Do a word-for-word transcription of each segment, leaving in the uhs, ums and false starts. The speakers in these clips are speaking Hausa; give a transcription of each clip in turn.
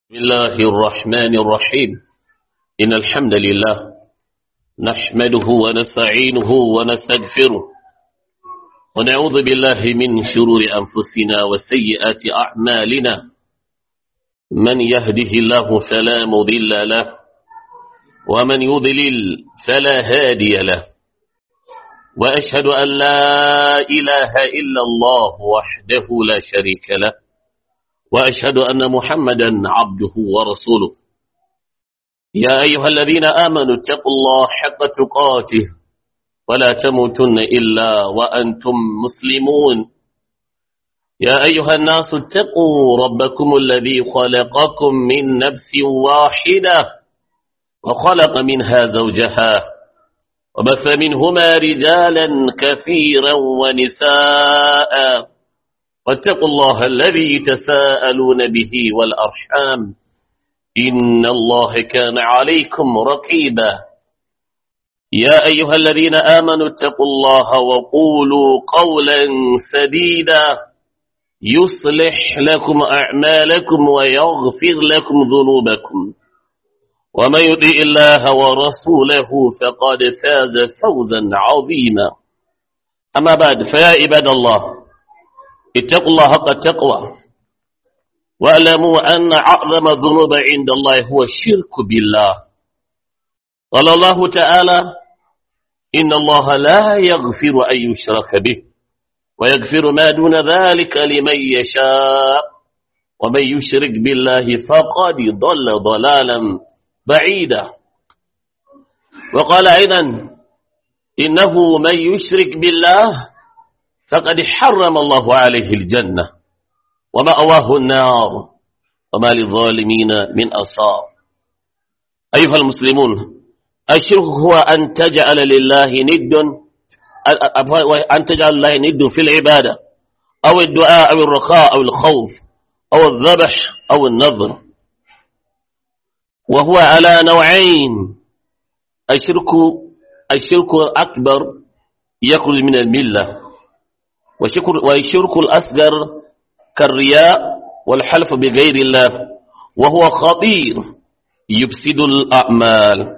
بسم الله الرحمن الرحيم. إن الحمد لله نحمده ونستعينه ونستغفره ونعوذ بالله من شرور أنفسنا وسيئات أعمالنا. من يهده الله فلا مضل له ومن يضلل فلا هادي له، وأشهد أن لا إله إلا الله وحده لا شريك له، وأشهد أن محمدا عبده ورسوله. يا أيها الذين آمنوا اتقوا الله حق تقاته ولا تموتن إلا وأنتم مسلمون. يا أيها الناس اتقوا ربكم الذي خلقكم من نفس واحدة وخلق منها زوجها وبث منهما رجالا كثيرا ونساء، واتقوا الله الذي تساءلون به والأرحام إن الله كان عليكم رقيبا. يا أيها الذين آمنوا اتقوا الله وقولوا قولا سديدا يصلح لكم أعمالكم ويغفر لكم ذنوبكم، ومن يطع الله ورسوله فقد فاز فوزا عظيما. أما بعد، فيا عباد الله، اتقوا الله حق التقوى، واعلموا أن أعظم الذنوب عند الله هو الشرك بالله. قال الله تعالى: إن الله لا يغفر أن يشرك به ويغفر ما دون ذلك لمن يشاء، ومن يشرك بالله فقد ضل ضلالا بعيدا. وقال أيضا: إنه من يشرك بالله فقد حرم الله عليه الجنة ومأواه النار وما للظالمين من أنصار. أيها المسلمون، الشرك هو أن تجعل لله ند أن تجعل الله ند في العبادة أو الدعاء أو الرخاء أو الخوف أو الذبح أو النذر، وهو على نوعين: الشرك الشرك الأكبر يخرج من الملة، والشرك الأصغر كالرياء والحلف بغير الله، وهو خطير يفسد الأعمال.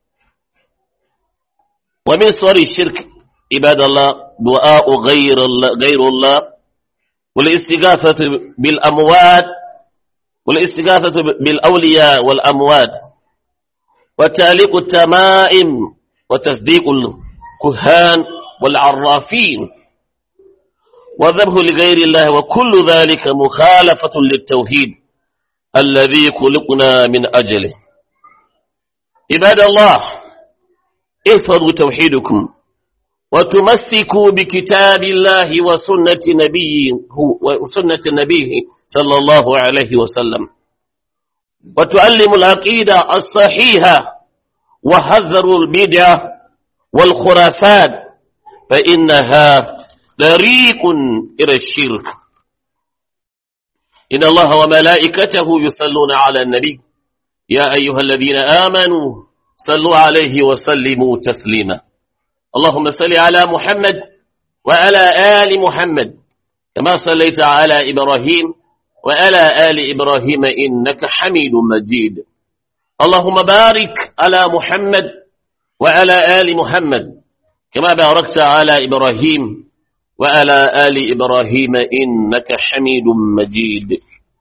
ومن صور الشرك عباد الله دعاء غير الله, غير الله والاستغاثة بالأموات والاستغاثة بالأولياء والأموات، وتعليق التمائم وتصديق الكهان والعرافين، وذبح لغير الله، وكل ذلك مخالفة للتوحيد الذي خلقنا من أجله. عباد الله، احفظوا توحيدكم وتمسكوا بكتاب الله وسنة نبيه وسنة نبيه صلى الله عليه وسلم، وتعلموا العقيدة الصحيحة، وحذروا البدع والخرافات فإنها طريق إلى الشرك. إن الله وملائكته يصلون على النبي يا أيها الذين آمنوا صلوا عليه وسلموا تسليما. اللهم صل على محمد وعلى آل محمد كما صليت على إبراهيم وعلى آل إبراهيم إنك حميد مجيد. اللهم بارك على محمد وعلى آل محمد كما باركت على إبراهيم وعلى آل إبراهيم إنك حميد مجيد.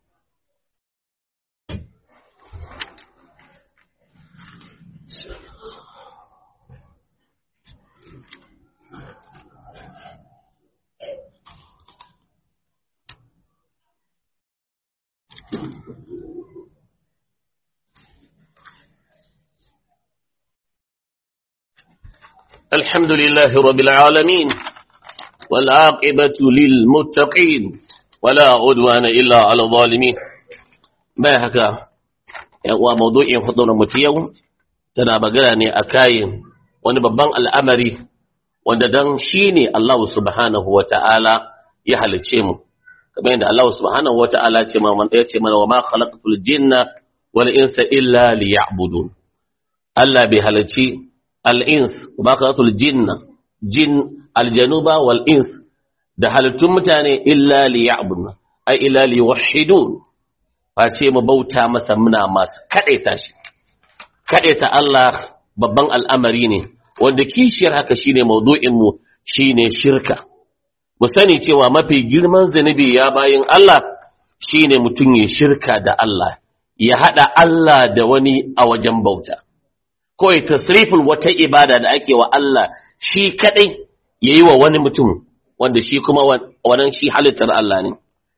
الحمد لله رب العالمين، والعاقبة للمتقين ولا عدوان إلا على الظالمين. ما haka yawa maudu'in hudunar mu yau tana magana ne akai wani babban al'amari wanda dan shine Allah subhanahu wata'ala ya halice mu, kamar yadda Allah subhanahu wata'ala ce man ya ce mana wa ma khalaqatul jinna wal insa illa liya'budun. Allah bai halici al-ins wa ma khalaqatul jinna jin aljanuba wal ins da halittun mutane illa liya'budun ay illa liwahhidun face mu bauta masa muna masu kadaita shi. Kadaita Allah babban al'amari ne wanda kishiyar haka shine maudu'in mu shine shirka. Mu sani cewa mafi girman zanubi ya bayin Allah shine mutum ya shirka da Allah, ya hada Allah da wani a wajen bauta. Ko ya tasriful wata ibada da ake wa Allah shi kadai yayi wa wani mutum wanda shi kuma wannan shi halittar Allah ne.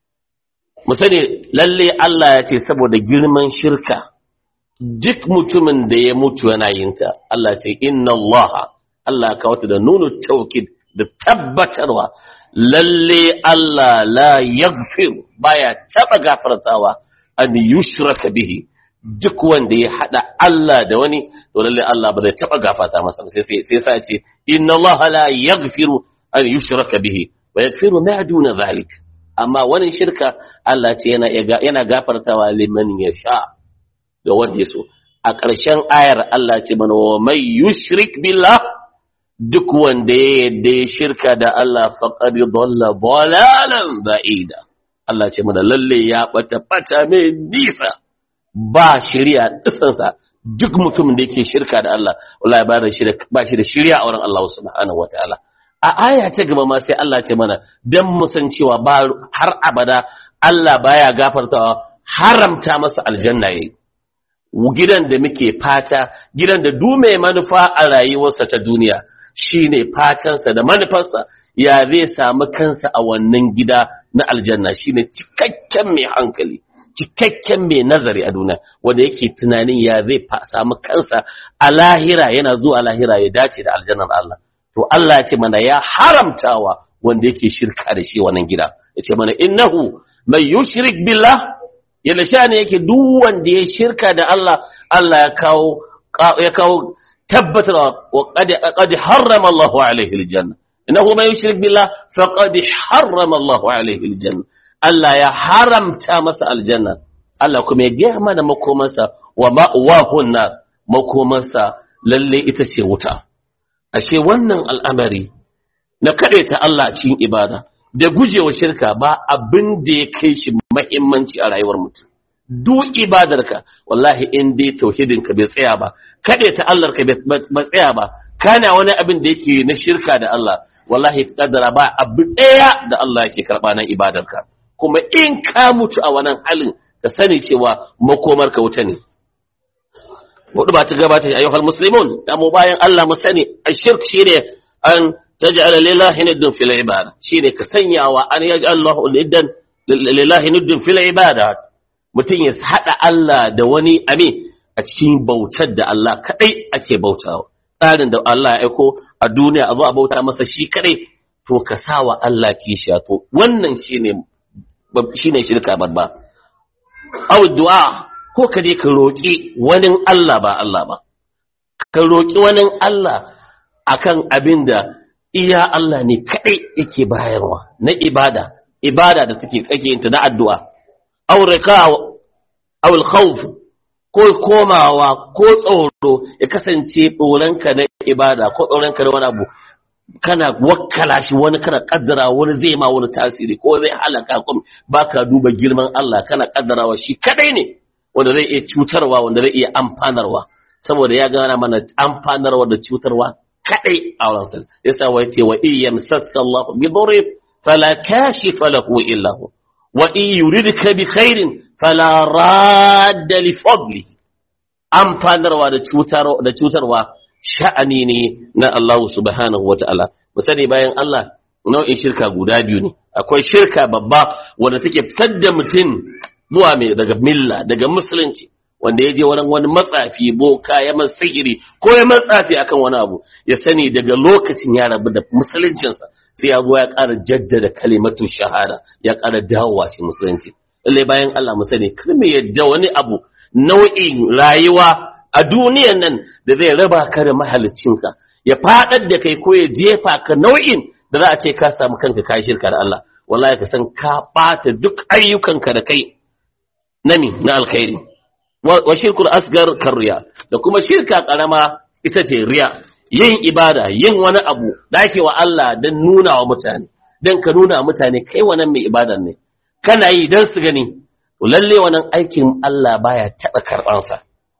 Mu sani lalle Allah ya ce saboda girman shirka duk mutumin da ya mutu yana yin ta, Allah ce inna Allah, Allah ka wata da nunu taukid da tabbatarwa, lalle Allah la yaghfir baya taba gafartawa an yushraka bihi, duk wanda ya hada Allah da wani to lalle Allah ba zai taba gafarta masa sai sai sai sai ce inna Allah la yaghfiru an yushraka bihi wa yaghfiru ma duna zalik, amma wani shirka Allah ce yana yana gafartawa liman yasha ga wanda yaso. A ƙarshen ayar Allah ce mana wa mai yushrik billah, duk wanda ya yadda ya shirka da Allah faqad dhalla dhalalan ba'ida. Allah ce mana lalle ya bata bata mai nisa, ba shari'a disansa. Duk mutumin da yake shirka da Allah wallahi ba shi da ba shi da shari'a a wurin Allah subhanahu wataala. A aya ta gaba ma sai Allah ce mana dan mu san cewa ba har abada Allah baya gafartawa, haramta masa aljanna yayi. Gidan da muke fata, gidan da du mai manufa a rayuwarsa ta duniya shine fatansa da manufarsa ya zai samu kansa a wannan gida na aljanna, shine cikakken mai hankali, cikakken mai nazari a duniya wanda yake tunanin ya zai samu kansa a lahira, yana zuwa lahira ya dace da aljannar Allah. To Allah ya ce mana ya haramtawa wanda yake shirka da shi wannan gida, ya ce mana innahu man yushrik billah, yalla shane yake duk wanda ya shirka da Allah, Allah ya kawo ya kawo tabbatar wa qad qad harrama Allahu alaihi aljanna, innahu man yushrik billah faqad harrama Allahu alaihi aljanna. Allah ya haramta masa aljanna, Allah kuma ya ga mana makomansa wa ma'wahu nar, makomansa lalle ita ce wuta. Ashe wannan al'amari na kadaita Allah cikin ibada da gujewa shirka ba abin da ya kai shi muhimmanci a rayuwar mutum. Duk ibadarka wallahi in dai tauhidinka bai tsaya ba, kadaita Allah ka bai tsaya ba, kana wani abin da yake na shirka da Allah, wallahi kaddara ba abu daya da Allah yake karba nan ibadarka. Kuma in ka mutu a wannan halin ka sani cewa makomarka wuta ne. Wadda ba ta gabata ayyuhal muslimun, da mu bayan Allah mu sani ashirk shine an taj'ala lillahi niddan fil ibada, shine ka sanyawa an yaj'al Allahu niddan lillahi niddan fil ibada, mutum ya hada Allah da wani amin a cikin bautar da Allah kadai ake bautawa. Tsarin da Allah ya aiko a duniya a zo a bauta masa shi kadai, to ka sawa Allah kishiya, to wannan shine shine shirka babba. Aw du'a, ko ka je ka roki wani Allah ba Allah ba, ka roki wani Allah akan abinda iya Allah ne kadai yake bayarwa na ibada, ibada da take kake yin ta na addu'a. Aw rika aw al-khawf, ko komawa ko tsoro ya kasance tsoronka na ibada ko tsoronka na wani abu kana wakkala shi wani, kana kaddara wani zai ma wani tasiri ko zai halaka ko baka duba girman Allah, kana kaddarawa shi kadai ne wanda zai iya cutarwa, wanda zai iya amfanarwa, saboda ya gana mana amfanarwa da cutarwa kadai a wurin sa. Yasa wai ce wa iyyam saska Allah bi dhurri fala kashifa lahu illa hu wa in yuridka bi khairin fala radda li fadli. Amfanarwa da cutarwa da cutarwa sha'ani ne na Allah subhanahu wata'ala. Mu sani bayan Allah nau'in shirka guda biyu ne. Akwai shirka babba wanda take fitar da mutum zuwa mai daga milla, daga musulunci, wanda ya je wurin wani matsafi, boka, ya man sihiri ko ya matsafi akan wani abu, ya sani daga lokacin ya rabu da musuluncinsa sai ya zo ya ƙara jaddada kalimatu shahada, ya ƙara dawowa cikin musulunci. Lalle bayan Allah mu sani kar mu yadda wani abu nau'in rayuwa a duniyan nan da zai raba ka da mahaliccinka, ya faɗar da kai ko ya jefa ka nau'in da za a ce ka samu kanka kai shirka da Allah. Wallahi ka san ka ɓata duk ayyukanka da kai nami na alkhairi. Wa shirkul asgar karriya, da kuma shirka karama ita ce riya, yin ibada, yin wani abu da ake wa Allah don nuna wa mutane, don ka nuna wa mutane kai wannan mai ibadan ne, kana yi don su gani. lalle wannan aikin Allah baya taɓa karɓansa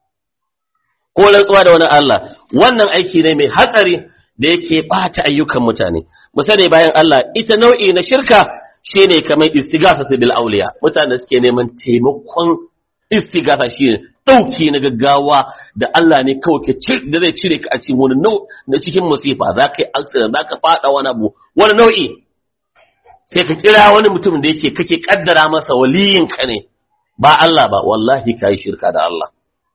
ko rantsuwa da wani Allah wannan aiki ne mai hatsari da yake ɓata ayyukan mutane mu sani bayan Allah ita nau'i na shirka shine kamar istighathatu bil awliya mutane suke neman taimakon istighatha shine dauki na gaggawa da Allah ne kawai ke da zai cire ka a cikin wani nau na cikin musifa zaka yi accident zaka fada wani abu wani nau'i sai ka kira wani mutum da yake kake kaddara masa waliyin ka ne ba Allah ba wallahi kai shirka da Allah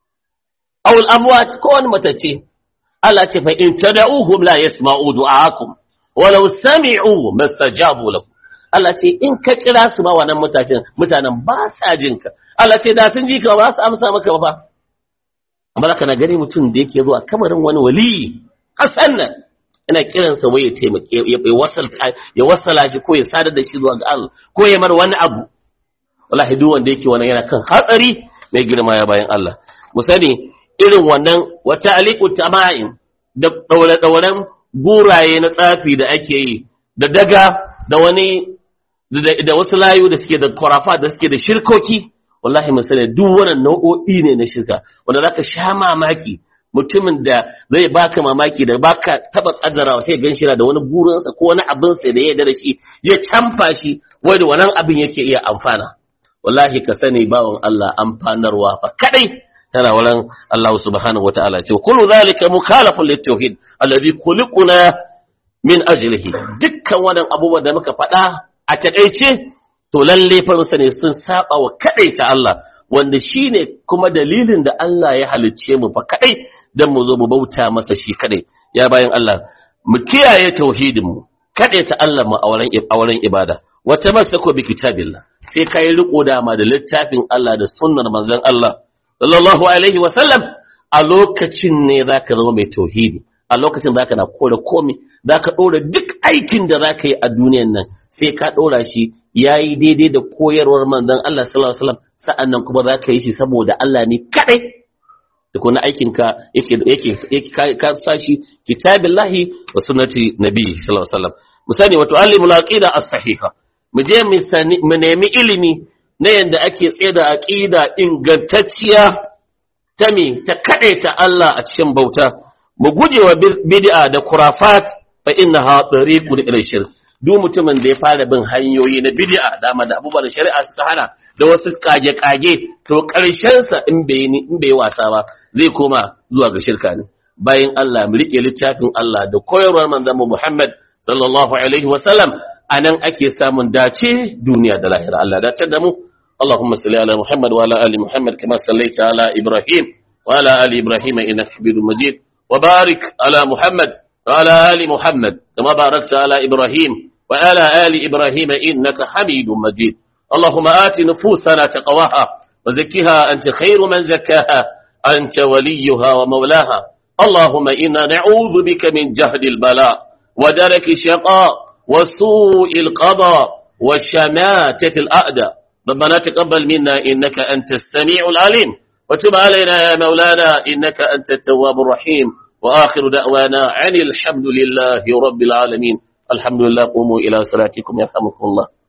awul amwat ko wani matace Allah ce fa in tad'uhum la yasma'u du'aakum walau sami'u mastajabu lakum Allah ce in ka kira su ba wannan mutanen mutanen ba sa jin ka Allah ce da sun ji ka ba su amsa maka ba amma zaka na gani mutum da yake zuwa kamarin wani wali hasan nan ina kiran sa waye taimake ya wasal ya wasala shi ko ya sadar da shi zuwa ga Allah ko ya mar wani abu wallahi duk wanda yake wannan yana kan hatsari mai girma ya bayan Allah mu sani irin wannan wata aliqu tama'in da daure-dauren guraye na tsafi da ake yi da daga da wani da wasu layu da suke da kwarafa da suke da shirkoki wallahi misali duk wannan nau'o'i ne na shirka wanda zaka sha mamaki mutumin da zai baka mamaki da baka taba kaddarawa sai gan shi da wani burinsa ko wani abin sa da ya yarda da shi ya camfa shi wanda wannan abin yake iya amfana wallahi ka sani bawon Allah amfanarwa fa kadai tana wurin Allah subhanahu wataala ce kullu zalika mukhalafun lit-tauhid alladhi khuliqna min ajlihi dukkan wannan abubuwan da muka faɗa a takeice to lalle fa ne sun saba wa kadai ta Allah wanda shine kuma dalilin da Allah ya halicce mu fa kadai dan mu zo mu bauta masa shi kadai ya bayan Allah mu kiyaye tauhidin mu kadai ta Allah mu auren auren ibada wa tamassaku bi kitabillah sai kai riko da ma da littafin Allah da sunnar manzon Allah sallallahu alaihi wa sallam a lokacin ne zaka zama mai tauhidi a lokacin zaka na kore komai zaka dora duk aikin da zaka yi a duniyar nan sai ka dora shi yayi daidai da koyarwar manzon Allah sallallahu alaihi wasallam sa'annan kuma zaka yi shi saboda Allah ne kadai da kuma aikin ka yake yake yake ka sashi kitabillahi wa sunnati nabi sallallahu alaihi wasallam musani wa tu'allimul aqida as-sahiha mu je mu nemi ilimi na yanda ake tsaye da aqida ingantacciya ta me ta kadaita Allah a cikin bauta mu gujewa bid'a da kurafat fa innaha tariqun ila shirk duk mutumin da ya fara bin hanyoyi na bid'a dama da abubuwan shari'a suka hana da wasu kage kage to karshen sa in bai in bai wasa ba zai koma zuwa ga shirka ne bayan Allah mu rike littafin Allah da koyarwar manzon Muhammad sallallahu alaihi wasallam anan ake samun dace duniya da lahira Allah dace da mu اللهم صل على محمد وعلى ال محمد كما صليت على ابراهيم وعلى ال ابراهيم انك حميد مجيد وبارك على محمد وعلى ال محمد كما باركت على ابراهيم وعلى ال ابراهيم انك حميد مجيد اللهم آت نفوسنا تقواها وزكها انت خير من زكاها انت وليها ومولاها اللهم انا نعوذ بك من جهد البلاء ودرك الشقاء وسوء القضاء وشماتة الاعداء ربنا تقبل منا إنك أنت السميع العليم وتب علينا يا مولانا إنك أنت التواب الرحيم وآخر دعوانا عن الحمد لله رب العالمين الحمد لله قوموا إلى صلاتكم يرحمكم الله